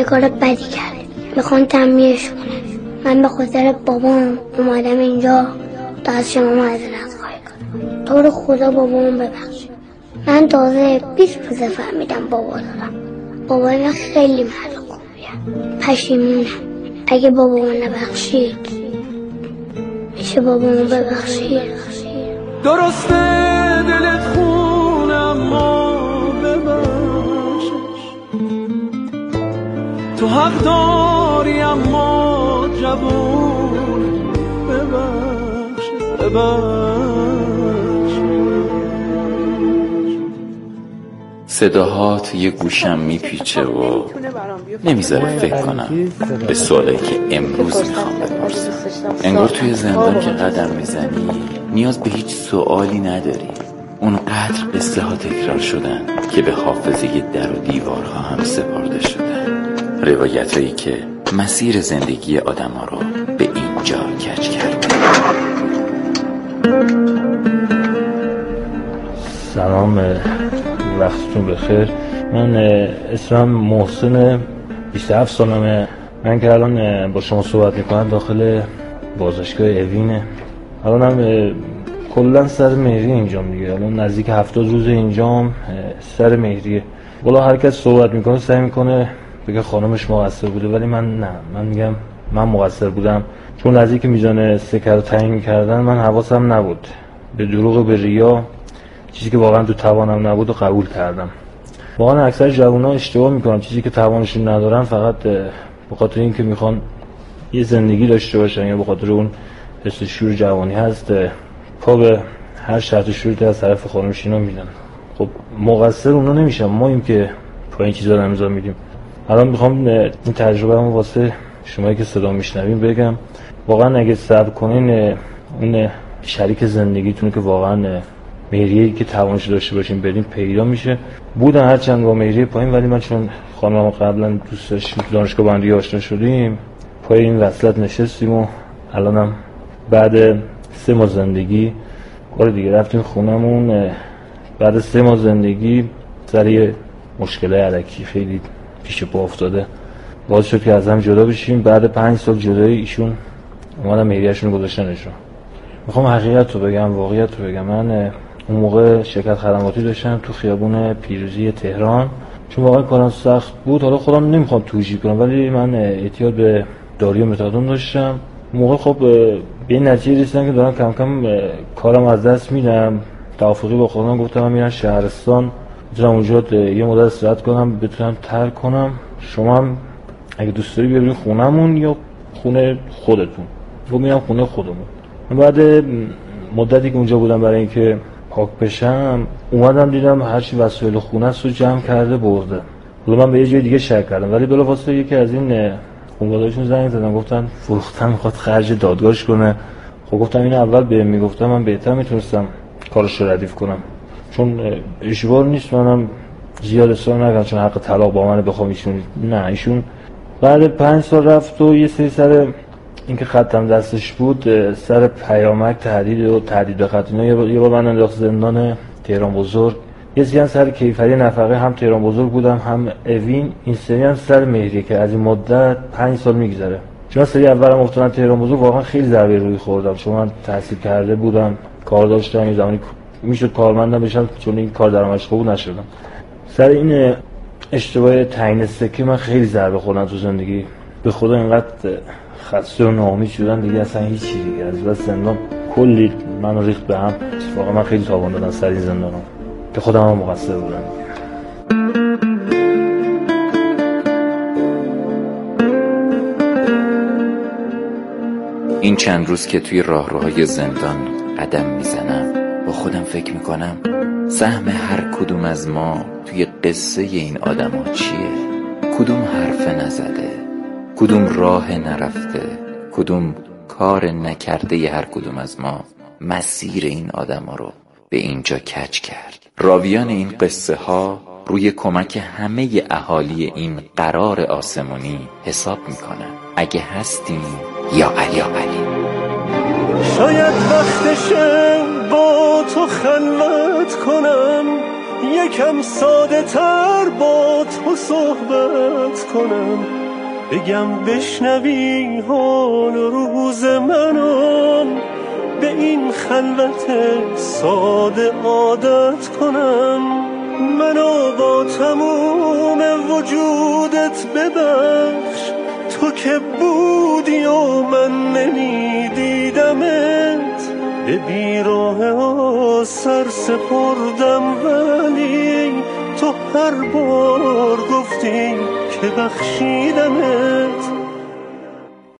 یه کار بدی کرده، میخوان تنبیهش کنه. من به خاطر بابام اومدم اینجا تا از شما معذرت خواهی کنم. تو رو خدا بابام ببخش. من تازه 20 روزه فهمیدم بابا دارم. بابا من خیلی مرد خوبیه. پشیمونم. اگه بابامو نبخشید میشه بابامو ببخشید. درسته دلت خونه اما ببخشش، تو حق داری اما جوون ببخشش. صداهات یه گوشم میپیچه و نمیذاره فکر کنم به سوالی که امروز میخوام بپرسم. انگار توی زندان که قدم میزنی نیاز به هیچ سوالی نداری. اونقدر قصه ها تکرار شدن که به حافظه در و دیوارها هم سپرده شدن. روایت هایی که مسیر زندگی آدم ها رو به اینجا کج کرده. سلام، وقتتون بخیر. من اسمم محسن، 27 سالمه. من که الان با شما صحبت میکنم داخل بازداشتگاه اوینه. الانم کلا سر مهری اینجام دیگه. الان نزدیک 70 روز اینجام سر مهریه. والا هر کس صحبت میکنه سعی میکنه بگه خانمش مقصر بوده، ولی من نه، من میگم من مقصر بودم. چون نزدیک میزان سکر رو تعیین میکردن من حواسم نبود، به دروغ به ریا، چیزی که واقعا تو توانم نبود و قبول کردم. واقعا اکثر جوونا اشتباه میکنن، چیزی که توانشون ندارن فقط به خاطر اینکه میخوان یه زندگی داشته باشن یا به خاطر اون حس شور جوانی هست پا به هر شرط شروطی از طرف خانمش اینا میدن. خب مقصر اونا نمیشن، ما ایم که پای این چیزا رو امضا میدیم. الان میخوام این تجربه‌مو واسه شمایی که صدا میشنوین بگم. واقعا اگه صبر کنین اون شریک زندگیتون که واقعا مهریه‌ای که توانش داشته باشین بدین پیدا میشه. بودن هرچند با مهریه پایین، ولی من چون خانمم قبلا دوست داشتیم تو دانشگاه با هم دیگه آشنا شدیم، پای این وصلت نشستیم و الانم بعد 3 ماه زندگی بار دیگه رفتیم خونمون. بعد 3 ماه زندگی سر یه مشکل علکی خیلی پیش پا افتاده باعث شد که از هم جدا بشیم. بعد 5 سال جدایی ایشون اومدن مهریه‌شون رو گذاشتنشون. میخوام حقیقت رو بگم، واقعیت رو بگم. من اون موقع شرکت خدماتی داشتم تو خیابون پیروزی تهران. چون واقعا کارم سخت بود، حالا خودم نمیخوام توجیه کنم، ولی من اعتیاد به دارو متادون داشتم. اون موقع خب به این نتیجه رسیدم که دارم کم کم کارم از دست میدم. توافقی با خودم گفتم من میرم شهرستان، میتونم اونجا یه مدت استراحت کنم، بتونم ترک کنم. شما هم اگه دوست داری ببرید خونمون یا خونه خودتون. گفتم میرم خونه خودمون. بعد مدتی که اونجا بودم برای اینکه پاک بشم اومدم دیدم هرچی وسایل خونه است رو جمع کرده برده. حالا من به یه جای دیگه شک کردم، ولی بلافاصله یکی از این خانواده‌هاشون زنگ زدن گفتن فروختن میخواد خرج دادگاهش کنه. خب گفتم این اول بهم میگفتم من بهتر میتونستم کارش رو ردیف کنم، چون اجبار نیست منم زیاد اصرار نکنم چون حق طلاق با من بخوام. ایشون بعد 5 سال رفت و یه سری سر اینکه خطم دستش بود سر پیامک تهدید به خط اینا یه بار من انداخت زندان تهران بزرگ. یه سری سر کیفری نفقه هم تهران بزرگ بودم هم اوین. این سری هم سر مهریه که از این مدت 5 سال میگذره. چون سری اولم افتادن تهران بزرگ واقعا خیلی ضربه روی خوردم، چون من تحصیل کرده بودم، کار داشتم، یه زمانی میشد کارمندم بشم، چون این کار درآمدش خوب نشدم. سر این اشتباه تعیین سکه من خیلی ضربه خوردم تو زندگی. به خدا اینقدر خسته و ناامید شدن دیگه، اصلا هیچی دیگه. از بس زندان کلی منو ریخت به هم. واقعا من خیلی تاوان دادم سر این زندانم که خودم هم مقصر بودم. این چند روز که توی راهروهای زندان قدم میزنم با خودم فکر میکنم سهم هر کدوم از ما توی قصه این آدم ها چیه؟ کدوم حرف نزده؟ کدوم راه نرفته؟ کدوم کار نکرده ی هر کدوم از ما مسیر این آدم ها رو به اینجا کج کرد؟ راویان این قصه ها روی کمک همه اهالی این قرار آسمانی حساب میکنن. اگه هستیم یا علی. شاید وقتشه با تو خلوت کنم، یکم ساده تر با تو صحبت کنم، بگم بشنوی حال و روز منو، به این خلوت ساده عادت کنم. منو با تموم وجودت ببخش، تو که بودی و من نمیدیدمت، به بیراه سر سپردم ولی تو هر بار گفتی که بخشیدمت.